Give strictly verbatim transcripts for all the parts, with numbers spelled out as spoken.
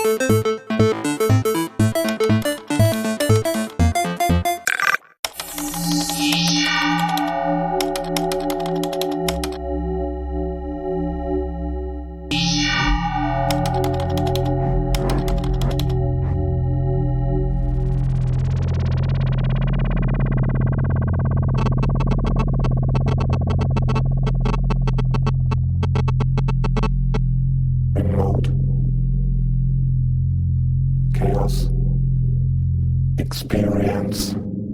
Remote. Chaos. Experience.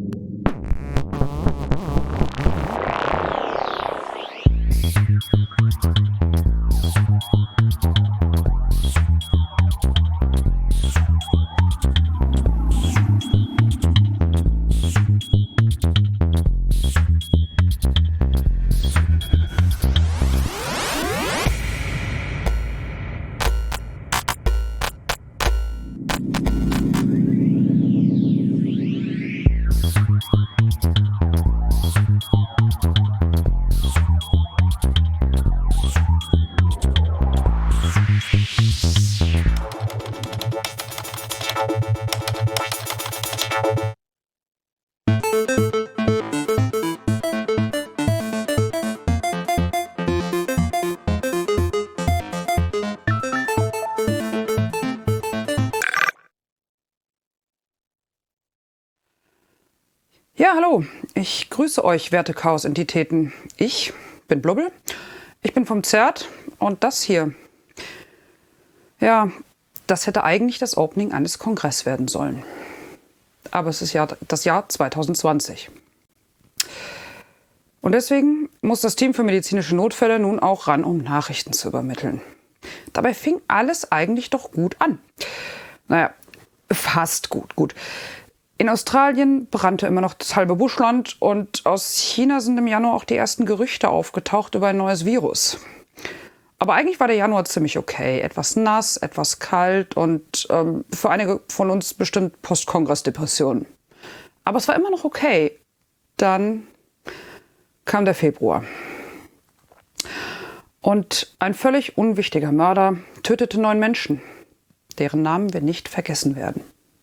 Ja, hallo. Ich grüße euch, werte Chaos-Entitäten. Ich bin Blubbel, ich bin vom Zert und das hier, ja, das hätte eigentlich das Opening eines Kongresses werden sollen. Aber es ist ja das Jahr zwanzig zwanzig. Und deswegen muss das Team für medizinische Notfälle nun auch ran, um Nachrichten zu übermitteln. Dabei fing alles eigentlich doch gut an. Naja, fast gut, gut. In Australien brannte immer noch das halbe Buschland und aus China sind im Januar auch die ersten Gerüchte aufgetaucht über ein neues Virus. Aber eigentlich war der Januar ziemlich okay. Etwas nass, etwas kalt und ähm, für einige von uns bestimmt Post-Kongress-Depression. Aber es war immer noch okay. Dann kam der Februar. Und ein völlig unwichtiger Mörder tötete neun Menschen, deren Namen wir nicht vergessen werden.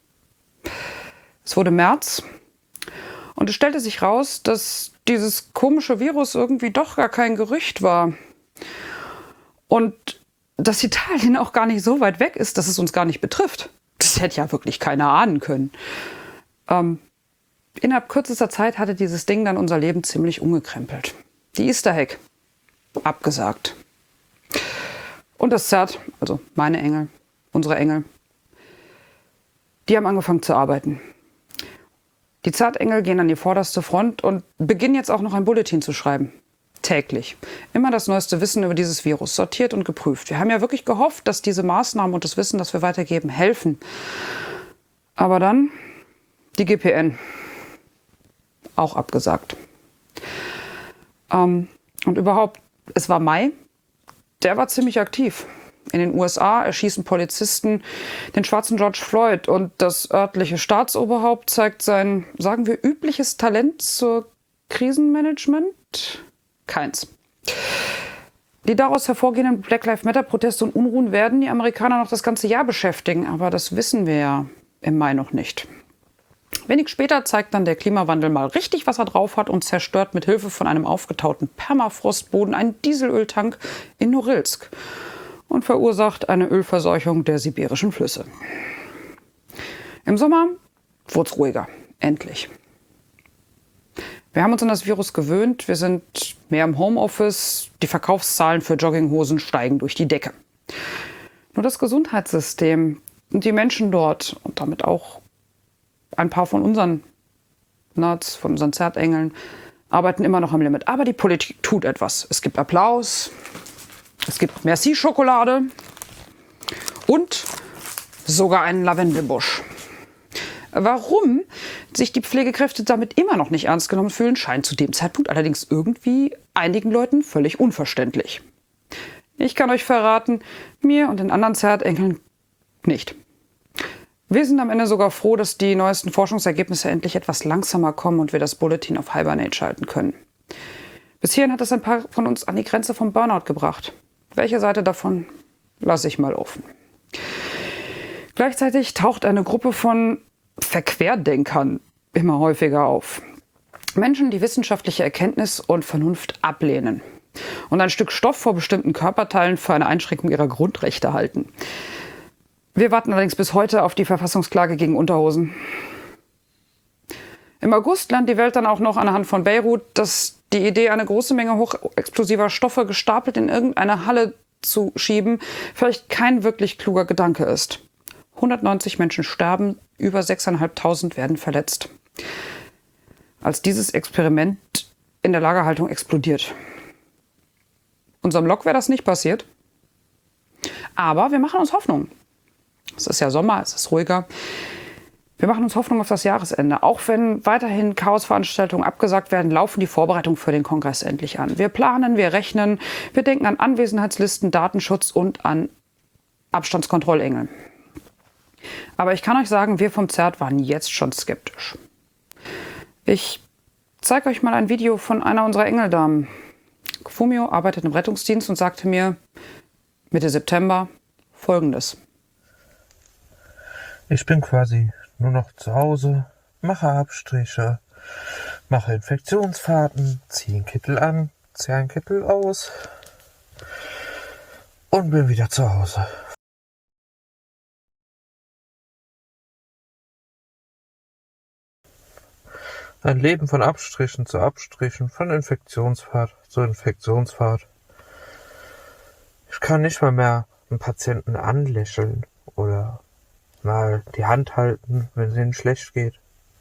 Es wurde März und es stellte sich raus, dass dieses komische Virus irgendwie doch gar kein Gerücht war. Und dass Italien auch gar nicht so weit weg ist, dass es uns gar nicht betrifft. Das hätte ja wirklich keiner ahnen können. Ähm, innerhalb kürzester Zeit hatte dieses Ding dann unser Leben ziemlich umgekrempelt. Die Easter Egg. Abgesagt. Und das Zert, also meine Engel, unsere Engel, die haben angefangen zu arbeiten. Die Zartengel gehen an die vorderste Front und beginnen jetzt auch noch ein Bulletin zu schreiben. Täglich. Immer das neueste Wissen über dieses Virus, sortiert und geprüft. Wir haben ja wirklich gehofft, dass diese Maßnahmen und das Wissen, das wir weitergeben, helfen. Aber dann die G P N. Auch abgesagt. Ähm, und überhaupt, es war Mai. Der war ziemlich aktiv. In den U S A erschießen Polizisten den schwarzen George Floyd und das örtliche Staatsoberhaupt zeigt sein, sagen wir, übliches Talent zur Krisenmanagement? Keins. Die daraus hervorgehenden Black Lives Matter-Proteste und Unruhen werden die Amerikaner noch das ganze Jahr beschäftigen, aber das wissen wir ja im Mai noch nicht. Wenig später zeigt dann der Klimawandel mal richtig, was er drauf hat und zerstört mit Hilfe von einem aufgetauten Permafrostboden einen Dieselöltank in Norilsk und verursacht eine Ölverseuchung der sibirischen Flüsse. Im Sommer wurde es ruhiger, endlich. Wir haben uns an das Virus gewöhnt, wir sind mehr im Homeoffice, die Verkaufszahlen für Jogginghosen steigen durch die Decke. Nur das Gesundheitssystem und die Menschen dort und damit auch ein paar von unseren Nerds, von unseren Zertengeln, arbeiten immer noch am Limit. Aber die Politik tut etwas. Es gibt Applaus, es gibt Merci-Schokolade und sogar einen Lavendelbusch. Warum sich die Pflegekräfte damit immer noch nicht ernst genommen fühlen, scheint zu dem Zeitpunkt allerdings irgendwie einigen Leuten völlig unverständlich. Ich kann euch verraten, mir und den anderen Zertengeln nicht. Wir sind am Ende sogar froh, dass die neuesten Forschungsergebnisse endlich etwas langsamer kommen und wir das Bulletin auf Hibernate schalten können. Bis hierhin hat es ein paar von uns an die Grenze vom Burnout gebracht. Welche Seite davon lasse ich mal offen. Gleichzeitig taucht eine Gruppe von Verquerdenkern immer häufiger auf. Menschen, die wissenschaftliche Erkenntnis und Vernunft ablehnen und ein Stück Stoff vor bestimmten Körperteilen für eine Einschränkung ihrer Grundrechte halten. Wir warten allerdings bis heute auf die Verfassungsklage gegen Unterhosen. Im August lernt die Welt dann auch noch anhand von Beirut, dass die Idee, eine große Menge hochexplosiver Stoffe gestapelt in irgendeine Halle zu schieben, vielleicht kein wirklich kluger Gedanke ist. hundertneunzig Menschen sterben, über sechstausendfünfhundert werden verletzt. Als dieses Experiment in der Lagerhaltung explodiert. Unserem Lok wäre das nicht passiert. Aber wir machen uns Hoffnung. Es ist ja Sommer, es ist ruhiger. Wir machen uns Hoffnung auf das Jahresende. Auch wenn weiterhin Chaosveranstaltungen abgesagt werden, laufen die Vorbereitungen für den Kongress endlich an. Wir planen, wir rechnen, wir denken an Anwesenheitslisten, Datenschutz und an Abstandskontrollengel. Aber ich kann euch sagen, wir vom Z E R T waren jetzt schon skeptisch. Ich zeige euch mal ein Video von einer unserer Engeldamen. Fumio arbeitet im Rettungsdienst und sagte mir Mitte September Folgendes. Ich bin quasi nur noch zu Hause, mache Abstriche, mache Infektionsfahrten, ziehe einen Kittel an, ziehe einen Kittel aus und bin wieder zu Hause. Ein Leben von Abstrichen zu Abstrichen, von Infektionsfahrt zu Infektionsfahrt. Ich kann nicht mal mehr einen Patienten anlächeln oder mal die Hand halten, wenn es ihnen schlecht geht.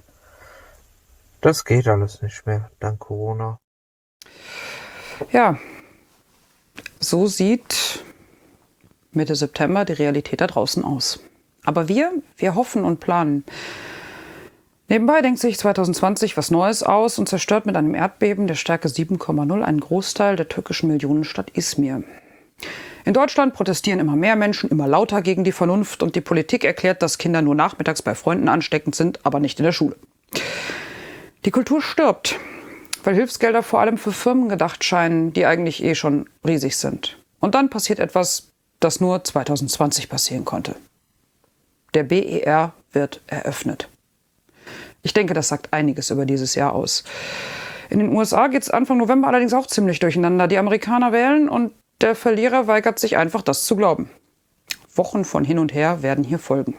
Das geht alles nicht mehr, dank Corona. Ja, so sieht Mitte September die Realität da draußen aus. Aber wir, wir hoffen und planen. Nebenbei denkt sich zwanzig zwanzig was Neues aus und zerstört mit einem Erdbeben der Stärke sieben Komma null einen Großteil der türkischen Millionenstadt Izmir. In Deutschland protestieren immer mehr Menschen, immer lauter gegen die Vernunft und die Politik erklärt, dass Kinder nur nachmittags bei Freunden ansteckend sind, aber nicht in der Schule. Die Kultur stirbt, weil Hilfsgelder vor allem für Firmen gedacht scheinen, die eigentlich eh schon riesig sind. Und dann passiert etwas, das nur zwanzig zwanzig passieren konnte. Der B E R wird eröffnet. Ich denke, das sagt einiges über dieses Jahr aus. In den U S A geht es Anfang November allerdings auch ziemlich durcheinander. Die Amerikaner wählen und der Verlierer weigert sich einfach, das zu glauben. Wochen von hin und her werden hier folgen.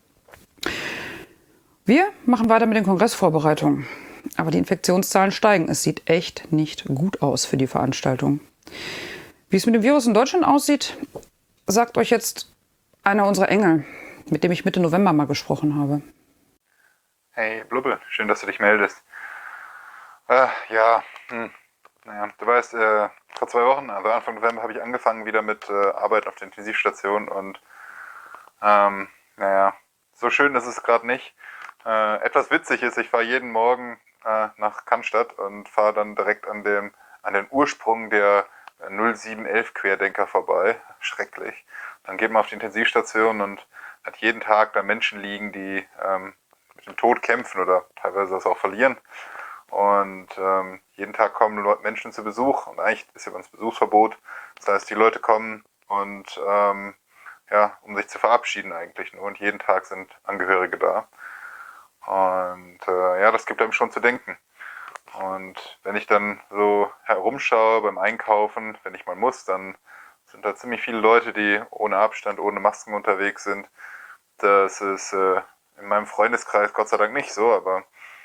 Wir machen weiter mit den Kongressvorbereitungen. Aber die Infektionszahlen steigen. Es sieht echt nicht gut aus für die Veranstaltung. Wie es mit dem Virus in Deutschland aussieht, sagt euch jetzt einer unserer Engel, mit dem ich Mitte November mal gesprochen habe. Hey Blubbe, schön, dass du dich meldest. Äh, ja, hm, naja, du weißt, äh, vor zwei Wochen, also Anfang November, habe ich angefangen wieder mit äh, Arbeit auf der Intensivstation und ähm, naja, so schön ist es gerade nicht. Äh, etwas witzig ist, ich fahre jeden Morgen äh, nach Cannstatt und fahre dann direkt an dem an den Ursprung der null sieben elf Querdenker vorbei. Schrecklich. Dann geht man auf die Intensivstation und hat jeden Tag da Menschen liegen, die ähm, mit dem Tod kämpfen oder teilweise das auch verlieren. Und ähm, jeden Tag kommen Leute, Menschen zu Besuch und eigentlich ist ja bei uns Besuchsverbot. Das heißt, die Leute kommen und ähm, ja, um sich zu verabschieden eigentlich nur und jeden Tag sind Angehörige da. Und äh, ja, das gibt einem schon zu denken. Und wenn ich dann so herumschaue beim Einkaufen, wenn ich mal muss, dann sind da ziemlich viele Leute, die ohne Abstand, ohne Masken unterwegs sind. Das ist äh, in meinem Freundeskreis Gott sei Dank nicht so, aber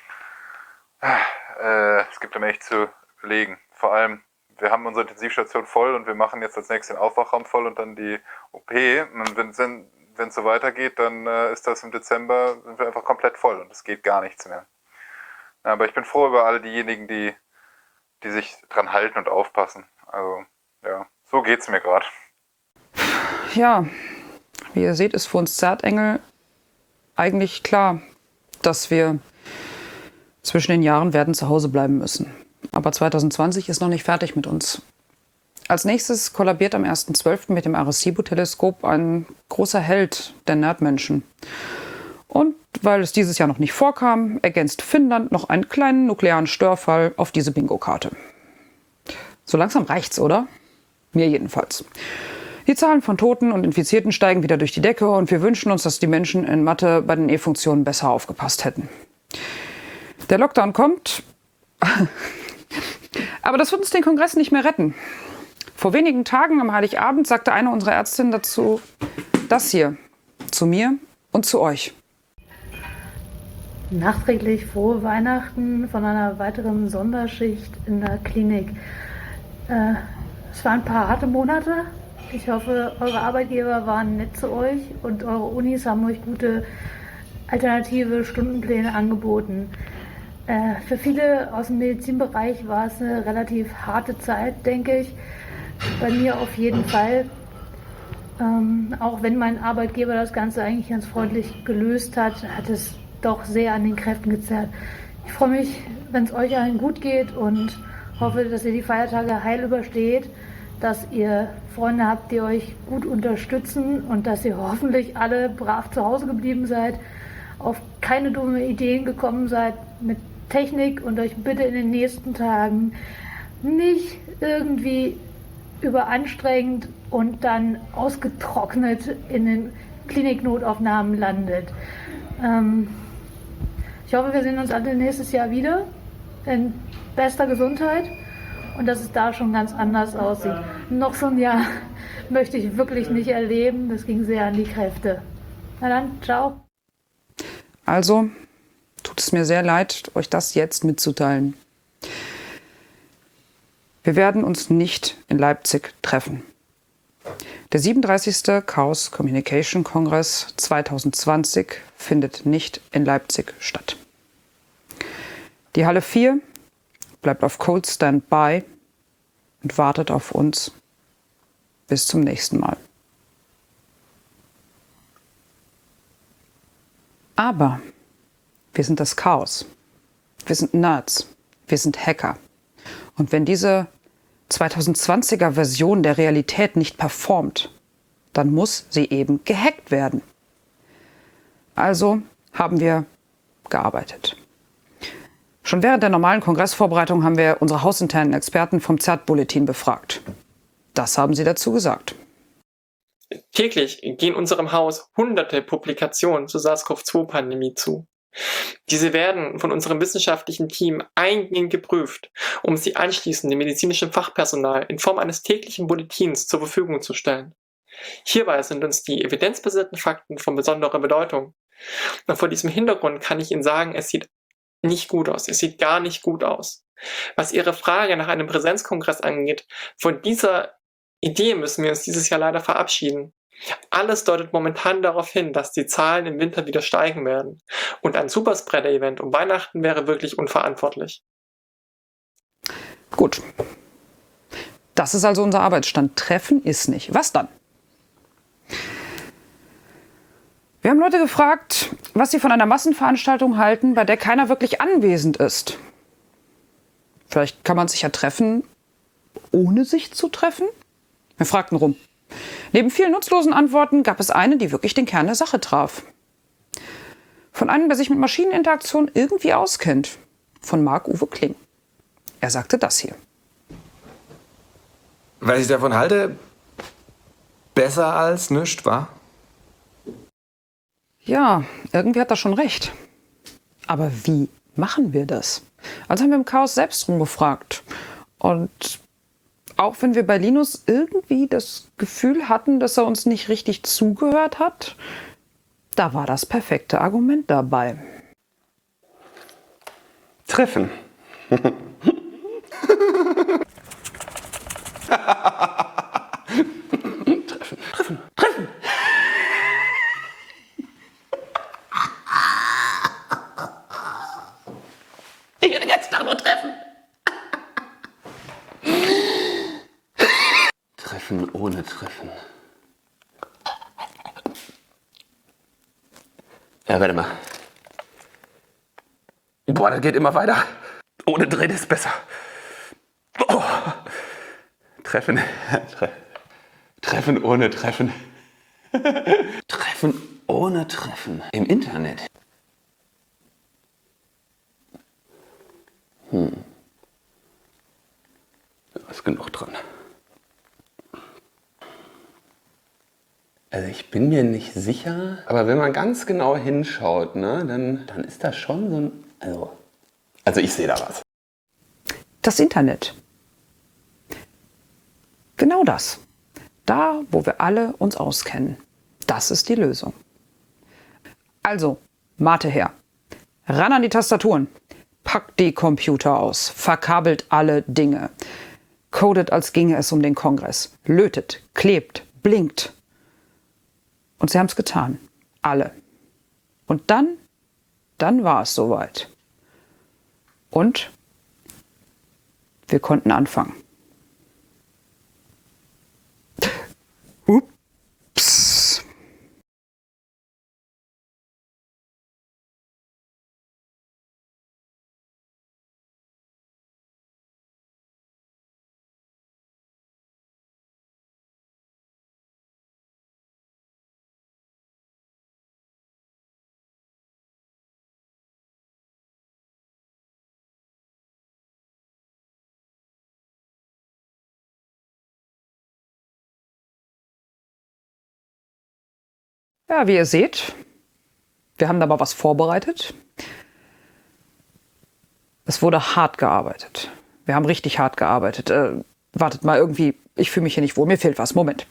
äh, es gibt einem echt zu überlegen. Vor allem, wir haben unsere Intensivstation voll und wir machen jetzt als nächstes den Aufwachraum voll und dann die O P. Und wenn es so weitergeht, dann äh, ist das im Dezember, sind wir einfach komplett voll und es geht gar nichts mehr. Aber ich bin froh über alle diejenigen, die, die sich dran halten und aufpassen. Also, ja, so geht's mir gerade. Ja, wie ihr seht, ist für uns Z E R T-Engel eigentlich klar, dass wir zwischen den Jahren werden zu Hause bleiben müssen. Aber zwanzig zwanzig ist noch nicht fertig mit uns. Als nächstes kollabiert am ersten zwölften mit dem Arecibo-Teleskop ein großer Held der Nerdmenschen. Und weil es dieses Jahr noch nicht vorkam, ergänzt Finnland noch einen kleinen nuklearen Störfall auf diese Bingo-Karte. So langsam reicht's, oder? Mir jedenfalls. Die Zahlen von Toten und Infizierten steigen wieder durch die Decke und wir wünschen uns, dass die Menschen in Mathe bei den E-Funktionen besser aufgepasst hätten. Der Lockdown kommt, aber das wird uns den Kongress nicht mehr retten. Vor wenigen Tagen am Heiligabend sagte eine unserer Ärztinnen dazu das hier, zu mir und zu euch. Nachträglich frohe Weihnachten von einer weiteren Sonderschicht in der Klinik. Äh, es waren ein paar harte Monate. Ich hoffe, eure Arbeitgeber waren nett zu euch und eure Unis haben euch gute alternative Stundenpläne angeboten. Äh, für viele aus dem Medizinbereich war es eine relativ harte Zeit, denke ich. Bei mir auf jeden Fall. Ähm, auch wenn mein Arbeitgeber das Ganze eigentlich ganz freundlich gelöst hat, hat es doch sehr an den Kräften gezerrt. Ich freue mich, wenn es euch allen gut geht und hoffe, dass ihr die Feiertage heil übersteht, dass ihr Freunde habt, die euch gut unterstützen und dass ihr hoffentlich alle brav zu Hause geblieben seid, auf keine dumme Ideen gekommen seid mit Technik und euch bitte in den nächsten Tagen nicht irgendwie überanstrengend und dann ausgetrocknet in den Kliniknotaufnahmen landet. Ähm, ich hoffe, wir sehen uns alle nächstes Jahr wieder in bester Gesundheit und dass es da schon ganz anders aussieht. Noch so ein Jahr möchte ich wirklich nicht erleben. Das ging sehr an die Kräfte. Na dann, ciao. Also tut es mir sehr leid, euch das jetzt mitzuteilen. Wir werden uns nicht in Leipzig treffen. Der siebenunddreißigste Chaos Communication Kongress zwanzig zwanzig findet nicht in Leipzig statt. Die Halle vier bleibt auf Cold Standby und wartet auf uns. Bis zum nächsten Mal. Aber wir sind das Chaos. Wir sind Nerds. Wir sind Hacker. Und wenn diese zwanzig zwanziger Version der Realität nicht performt, dann muss sie eben gehackt werden. Also haben wir gearbeitet. Schon während der normalen Kongressvorbereitung haben wir unsere hausinternen Experten vom Z E R T-Bulletin befragt. Das haben sie dazu gesagt. Täglich gehen unserem Haus hunderte Publikationen zur SARS-C o V zwei Pandemie zu. Diese werden von unserem wissenschaftlichen Team eingehend geprüft, um sie anschließend dem medizinischen Fachpersonal in Form eines täglichen Bulletins zur Verfügung zu stellen. Hierbei sind uns die evidenzbasierten Fakten von besonderer Bedeutung. Und vor diesem Hintergrund kann ich Ihnen sagen, es sieht nicht gut aus. Es sieht gar nicht gut aus. Was Ihre Frage nach einem Präsenzkongress angeht, von dieser Idee müssen wir uns dieses Jahr leider verabschieden. Alles deutet momentan darauf hin, dass die Zahlen im Winter wieder steigen werden. Und ein Superspreader-Event um Weihnachten wäre wirklich unverantwortlich. Gut. Das ist also unser Arbeitsstand. Treffen ist nicht. Was dann? Wir haben Leute gefragt, was sie von einer Massenveranstaltung halten, bei der keiner wirklich anwesend ist. Vielleicht kann man sich ja treffen, ohne sich zu treffen? Wir fragten rum. Neben vielen nutzlosen Antworten gab es eine, die wirklich den Kern der Sache traf. Von einem, der sich mit Maschineninteraktion irgendwie auskennt. Von Marc-Uwe Kling. Er sagte das hier. Was ich davon halte, besser als nichts, wa? Ja, irgendwie hat er schon recht. Aber wie machen wir das? Also haben wir im Chaos selbst rumgefragt. Und auch wenn wir bei Linus irgendwie das Gefühl hatten, dass er uns nicht richtig zugehört hat, da war das perfekte Argument dabei. Treffen. Treffen, treffen, treffen. Ich will den ganzen Tag nur treffen. Treffen ohne Treffen. Ja, warte mal. Boah, das geht immer weiter. Ohne Drehen ist besser. Oh. Treffen. Tre Treffen ohne Treffen. Treffen ohne Treffen. Im Internet. Hm. Da ist genug dran. Also ich bin mir nicht sicher, aber wenn man ganz genau hinschaut, ne, dann, dann ist das schon so ein... Also, also ich sehe da was. Das Internet. Genau das. Da, wo wir alle uns auskennen. Das ist die Lösung. Also, Mate her. Ran an die Tastaturen. Packt die Computer aus. Verkabelt alle Dinge. Codet, als ginge es um den Kongress. Lötet, klebt, blinkt. Und sie haben es getan. Alle. Und dann, dann war es soweit. Und wir konnten anfangen. Ups. Ja, wie ihr seht, wir haben da mal was vorbereitet. Es wurde hart gearbeitet. Wir haben richtig hart gearbeitet. Äh, wartet mal, irgendwie, ich fühle mich hier nicht wohl. Mir fehlt was. Moment.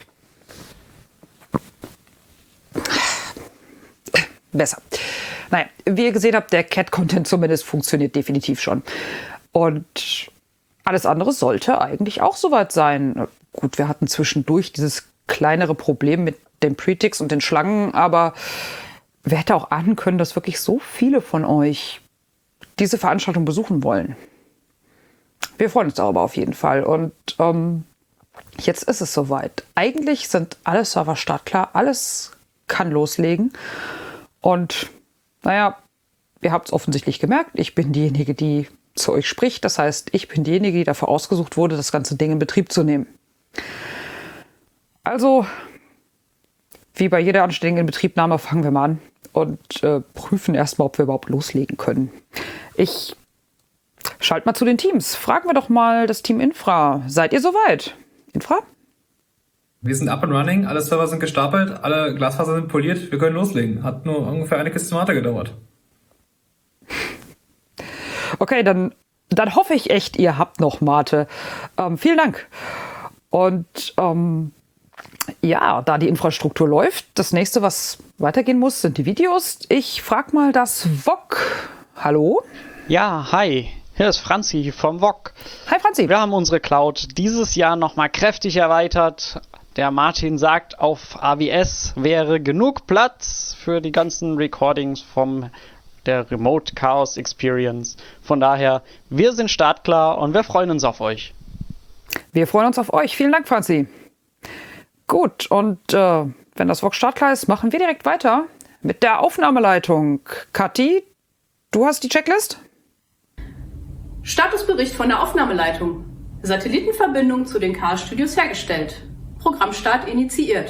Besser. Naja, wie ihr gesehen habt, der Cat-Content zumindest funktioniert definitiv schon. Und alles andere sollte eigentlich auch soweit sein. Gut, wir hatten zwischendurch dieses kleinere Problem mit den Pretix und den Schlangen, aber wer hätte auch ahnen können, dass wirklich so viele von euch diese Veranstaltung besuchen wollen. Wir freuen uns darüber auf jeden Fall. Und ähm, jetzt ist es soweit. Eigentlich sind alle Server startklar, alles kann loslegen. Und naja, ihr habt es offensichtlich gemerkt, ich bin diejenige, die zu euch spricht. Das heißt, ich bin diejenige, die dafür ausgesucht wurde, das ganze Ding in Betrieb zu nehmen. Also, wie bei jeder anständigen Inbetriebnahme fangen wir mal an und äh, prüfen erstmal, ob wir überhaupt loslegen können. Ich schalte mal zu den Teams. Fragen wir doch mal das Team Infra. Seid ihr soweit? Infra? Wir sind up and running, alle Server sind gestapelt, alle Glasfaser sind poliert, wir können loslegen. Hat nur ungefähr eine Kiste Mate gedauert. Okay, dann, dann hoffe ich echt, ihr habt noch Mate. Ähm, vielen Dank. Und ähm, ja, da die Infrastruktur läuft, das nächste, was weitergehen muss, sind die Videos. Ich frag mal das V O G. Hallo? Ja, hi. Hier ist Franzi vom V O G. Hi Franzi. Wir haben unsere Cloud dieses Jahr nochmal kräftig erweitert. Der Martin sagt, auf A W S wäre genug Platz für die ganzen Recordings vom der Remote Chaos Experience. Von daher, wir sind startklar und wir freuen uns auf euch. Wir freuen uns auf euch. Vielen Dank, Franzi. Gut, und äh, wenn das V O G startklar ist, machen wir direkt weiter mit der Aufnahmeleitung. Kathi, du hast die Checklist? Statusbericht von der Aufnahmeleitung. Satellitenverbindung zu den Chaos Studios hergestellt. Programmstart initiiert.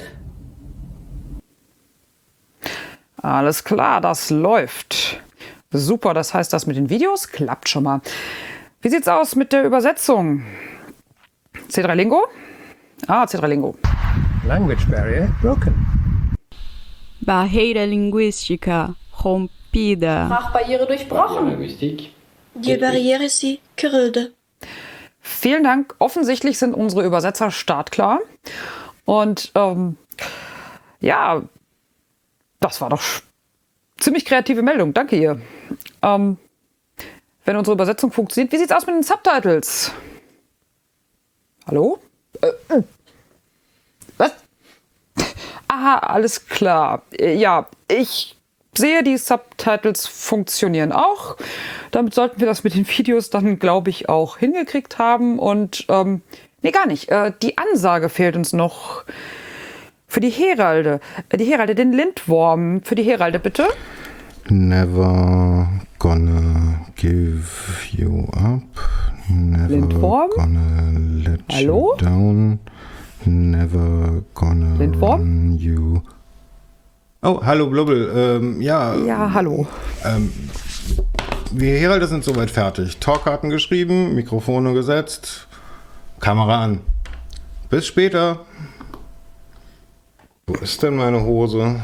Alles klar, das läuft. Super, das heißt, das mit den Videos klappt schon mal. Wie sieht's aus mit der Übersetzung? C drei Lingo? Ah, C drei Lingo. Language barrier broken. Barreira linguística rompida. Sprachbarriere durchbrochen. Die Barriere ist gerödet. Vielen Dank. Offensichtlich sind unsere Übersetzer startklar. Und ähm, ja, das war doch ziemlich kreative Meldung. Danke ihr. Ähm, wenn unsere Übersetzung funktioniert, wie sieht's aus mit den Subtitles? Hallo? Äh, was? Aha, alles klar. Ja, ich sehe, die Subtitles funktionieren auch. Damit sollten wir das mit den Videos dann, glaube ich, auch hingekriegt haben. Und, ähm, nee, gar nicht. Äh, die Ansage fehlt uns noch. Für die Heralde. Äh, die Heralde, den Lindworm. Für die Heralde, bitte. Never gonna give you up. Never Lindworm? gonna let Hallo? you down. Never gonna Lindworm? run you. Oh, hallo Blubbel. Ähm, ja. Ja, hallo. Ähm, wir Heralde sind soweit fertig. Talkkarten geschrieben, Mikrofone gesetzt, Kamera an. Bis später. Wo ist denn meine Hose?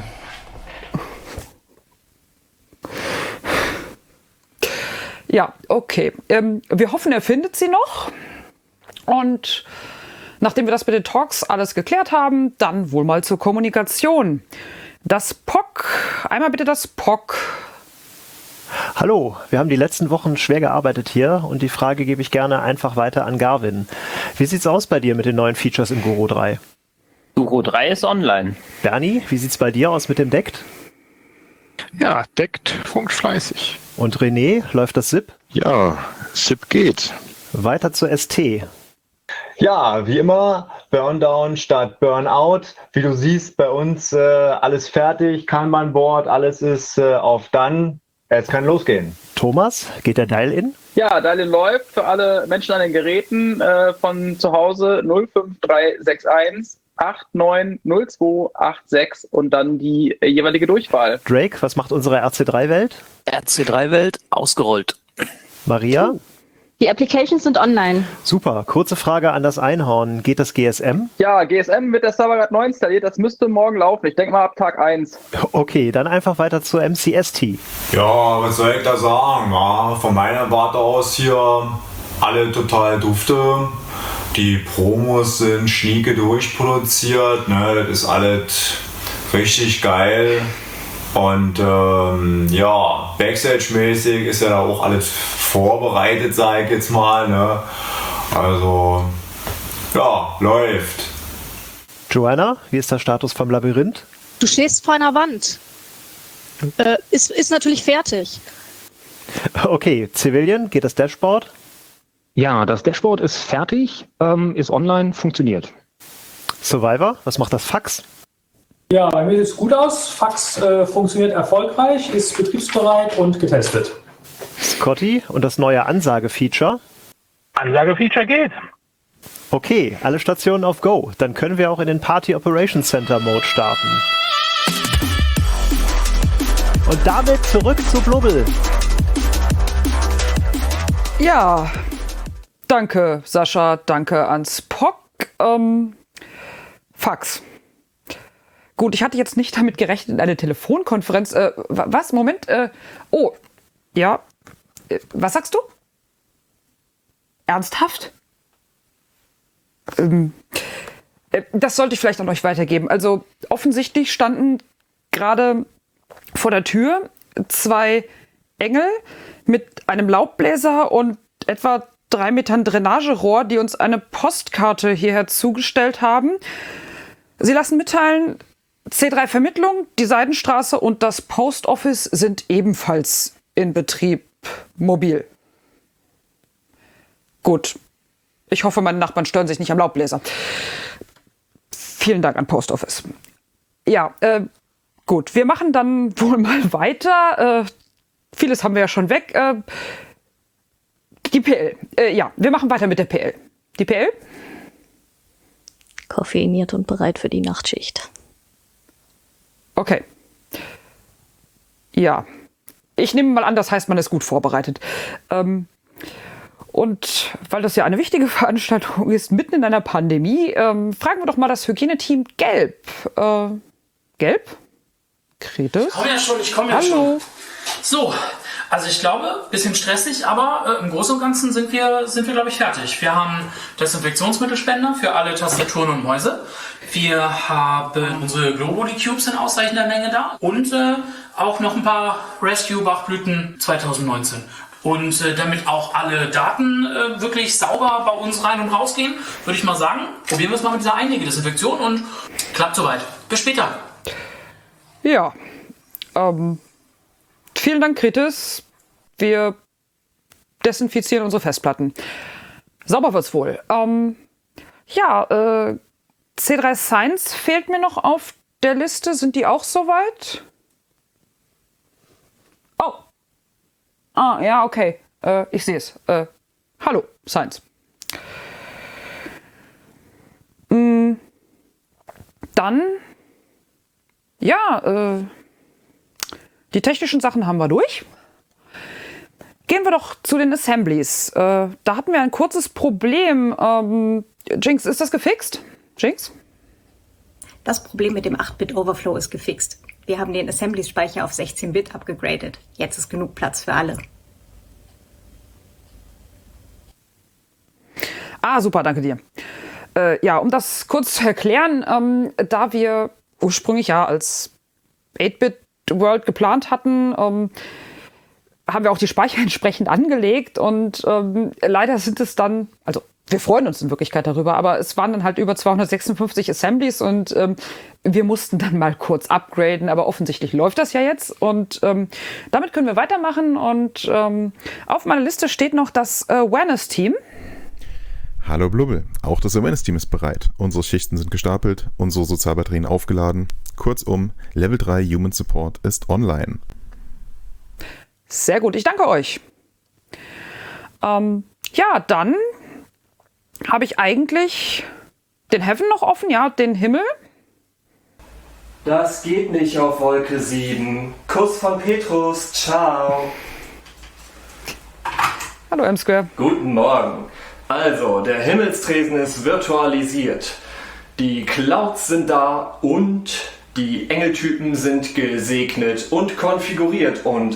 Ja, okay. Ähm, wir hoffen, er findet sie noch. Und nachdem wir das mit den Talks alles geklärt haben, dann wohl mal zur Kommunikation. Das P O C. Einmal bitte das P O C. Hallo, wir haben die letzten Wochen schwer gearbeitet hier und die Frage gebe ich gerne einfach weiter an Garvin. Wie sieht's aus bei dir mit den neuen Features im Guru drei? Guru drei ist online. Bernie, wie sieht's bei dir aus mit dem Deckt? Ja, Deckt funkt fleißig. Und René, läuft das S I P? Ja, S I P geht. Weiter zur S T. Ja, wie immer, Burndown statt Burnout. Wie du siehst, bei uns äh, alles fertig, Kanban-Board, alles ist äh, auf Done. Jetzt kann losgehen. Thomas, geht der Dial-In? Ja, Dial-In läuft für alle Menschen an den Geräten äh, von zu Hause null fünf drei sechs eins acht neun null zwei acht sechs und dann die äh, jeweilige Durchwahl. Drake, was macht unsere R C drei Welt? R C drei Welt ausgerollt. Maria? Die Applications sind online. Super. Kurze Frage an das Einhorn. Geht das G S M? Ja, G S M wird der Server gerade neu installiert. Das müsste morgen laufen. Ich denke mal ab Tag eins. Okay, dann einfach weiter zur M C S T. Ja, was soll ich da sagen? Ja, von meiner Warte aus hier alle total dufte. Die Promos sind schnieke durchproduziert. Ne? Das ist alles richtig geil. Und ähm, ja, Backstage-mäßig ist ja da auch alles vorbereitet, sag ich jetzt mal. Ne? Also, ja, läuft. Joanna, wie ist der Status vom Labyrinth? Du stehst vor einer Wand. Äh, ist, ist natürlich fertig. Okay, Civilian, geht das Dashboard? Ja, das Dashboard ist fertig, ähm, ist online, funktioniert. Survivor, was macht das Fax? Ja, bei mir sieht es gut aus. Fax äh, funktioniert erfolgreich, ist betriebsbereit und getestet. Scotty, und das neue Ansage-Feature? Ansage-Feature geht. Okay, alle Stationen auf Go. Dann können wir auch in den Party Operations Center Mode starten. Und damit zurück zu Blubbel. Ja, danke Sascha, danke ans P O C. Ähm, Fax. Gut, ich hatte jetzt nicht damit gerechnet, eine Telefonkonferenz. Äh, was? Moment. Äh, oh, ja. Äh, was sagst du? Ernsthaft? Ähm, äh, das sollte ich vielleicht an euch weitergeben. Also offensichtlich standen gerade vor der Tür zwei Engel mit einem Laubbläser und etwa drei Metern Drainagerohr, die uns eine Postkarte hierher zugestellt haben. Sie lassen mitteilen, C drei Vermittlung, die Seidenstraße und das Post Office sind ebenfalls in Betrieb, mobil. Gut. Ich hoffe, meine Nachbarn stören sich nicht am Laubbläser. Vielen Dank an Post Office. Ja, äh, gut. Wir machen dann wohl mal weiter. Äh, vieles haben wir ja schon weg. Äh, die P L. Äh, ja, wir machen weiter mit der P L. Die P L? Koffeiniert und bereit für die Nachtschicht. Okay. Ja. Ich nehme mal an, das heißt, man ist gut vorbereitet. Ähm, und weil das ja eine wichtige Veranstaltung ist, mitten in einer Pandemie, ähm, fragen wir doch mal das Hygieneteam Gelb. Äh, Gelb? Grete? Ich komme ja schon, ich komme ja Hallo. schon. So, also ich glaube, bisschen stressig, aber äh, im Großen und Ganzen sind wir, sind wir, glaube ich, fertig. Wir haben Desinfektionsmittelspender für alle Tastaturen und Mäuse. Wir haben unsere Globuli Cubes in ausreichender Menge da und äh, auch noch ein paar Rescue Bachblüten zwanzig neunzehn. Und äh, damit auch alle Daten äh, wirklich sauber bei uns rein und raus gehen, würde ich mal sagen, probieren wir es mal mit dieser Einlegedesinfektion und klappt soweit. Bis später. Ja, ähm, vielen Dank, Kritis. Wir desinfizieren unsere Festplatten. Sauber wird's wohl. Ähm, ja, äh, C drei Science fehlt mir noch auf der Liste. Sind die auch soweit? Oh. Ah, ja, okay. Äh, ich sehe es. Äh, hallo, Science. Mm, dann, ja, äh, die technischen Sachen haben wir durch. Gehen wir doch zu den Assemblies. Äh, da hatten wir ein kurzes Problem. Ähm, Jinx, ist das gefixt? Jinx? Das Problem mit dem acht Bit Overflow ist gefixt. Wir haben den Assembly-Speicher auf sechzehn Bit abgegradet. Jetzt ist genug Platz für alle. Ah, super, danke dir. Äh, ja, um das kurz zu erklären, ähm, da wir ursprünglich ja als acht Bit World geplant hatten, ähm, haben wir auch die Speicher entsprechend angelegt und ähm, leider sind es dann, also wir freuen uns in Wirklichkeit darüber, aber es waren dann halt über zweihundertsechsundfünfzig Assemblies und ähm, wir mussten dann mal kurz upgraden, aber offensichtlich läuft das ja jetzt und ähm, damit können wir weitermachen und ähm, auf meiner Liste steht noch das Awareness-Team. Hallo Blubbel, auch das Awareness-Team ist bereit. Unsere Schichten sind gestapelt, unsere Sozialbatterien aufgeladen. Kurzum, Level drei Human Support ist online. Sehr gut, ich danke euch. Ähm, ja, dann habe ich eigentlich den Heaven noch offen, ja, den Himmel. Das geht nicht auf Wolke sieben. Kuss von Petrus, ciao. Hallo M-Square. Guten Morgen. Also, der Himmelstresen ist virtualisiert. Die Clouds sind da und die Engeltypen sind gesegnet und konfiguriert und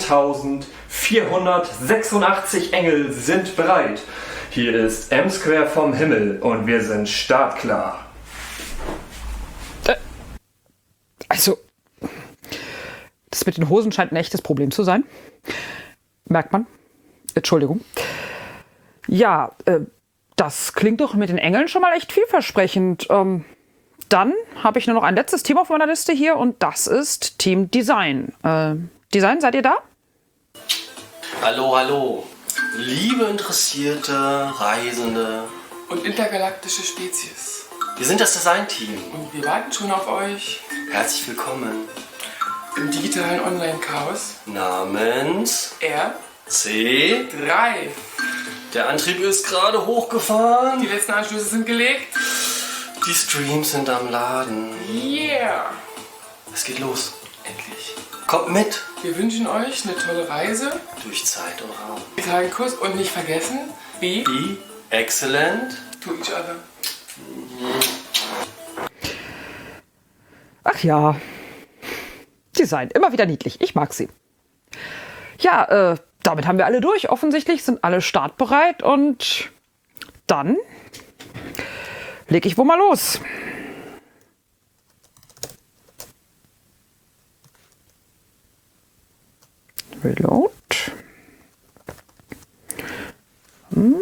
eintausendvierhundertsechsundachtzig Engel sind bereit. Hier ist M-Square vom Himmel und wir sind startklar. Äh, also, das mit den Hosen scheint ein echtes Problem zu sein. Merkt man. Entschuldigung. Ja, äh, das klingt doch mit den Engeln schon mal echt vielversprechend. Ähm, dann habe ich nur noch ein letztes Team auf meiner Liste hier und das ist Team Design. Äh, Design, seid ihr da? Hallo, hallo. Liebe Interessierte, Reisende und intergalaktische Spezies. Wir sind das Design-Team. Und wir warten schon auf euch. Herzlich willkommen. Im digitalen Online-Chaos. Namens R C drei. Der Antrieb ist gerade hochgefahren. Die letzten Anschlüsse sind gelegt. Die Streams sind am Laden. Yeah. Es geht los. Endlich. Kommt mit. Wir wünschen euch eine tolle Reise. Durch Zeit und Raum. Digitalen Kurs und nicht vergessen, be, be excellent to each other. Ach ja. Design, immer wieder niedlich. Ich mag sie. Ja, äh, damit haben wir alle durch. Offensichtlich sind alle startbereit und dann leg ich wohl mal los. Reload. Hm.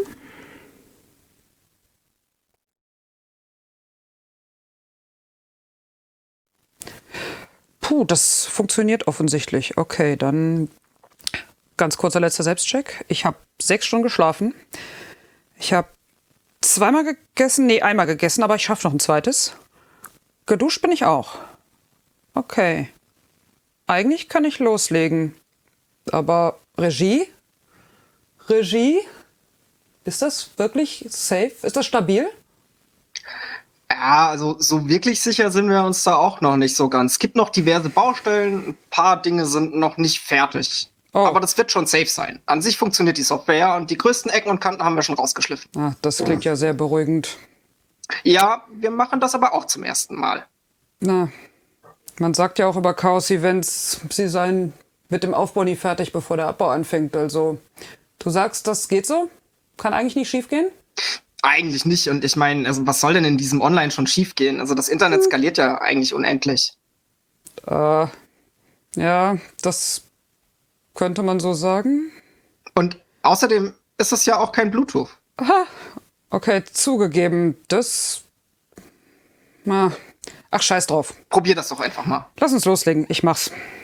Puh, das funktioniert offensichtlich. Okay, dann ganz kurzer letzter Selbstcheck. Ich habe sechs Stunden geschlafen. Ich habe zweimal gegessen, nee, einmal gegessen, aber ich schaffe noch ein zweites. Geduscht bin ich auch. Okay. Eigentlich kann ich loslegen. Aber Regie? Regie? Ist das wirklich safe? Ist das stabil? Ja, also so wirklich sicher sind wir uns da auch noch nicht so ganz. Es gibt noch diverse Baustellen, ein paar Dinge sind noch nicht fertig. Oh. Aber das wird schon safe sein. An sich funktioniert die Software und die größten Ecken und Kanten haben wir schon rausgeschliffen. Ah, das klingt ja sehr beruhigend. Ja, wir machen das aber auch zum ersten Mal. Na, man sagt ja auch über Chaos-Events, sie seien mit dem Aufbau nie fertig, bevor der Abbau anfängt. Also, du sagst, das geht so? Kann eigentlich nicht schief gehen? Eigentlich nicht. Und ich meine, also was soll denn in diesem Online schon schief gehen? Also das Internet skaliert ja eigentlich unendlich. Äh, ja, das könnte man so sagen. Und außerdem ist es ja auch kein Bluetooth. Aha, okay, zugegeben, das... Na, ach, scheiß drauf. Probier das doch einfach mal. Lass uns loslegen, ich mach's.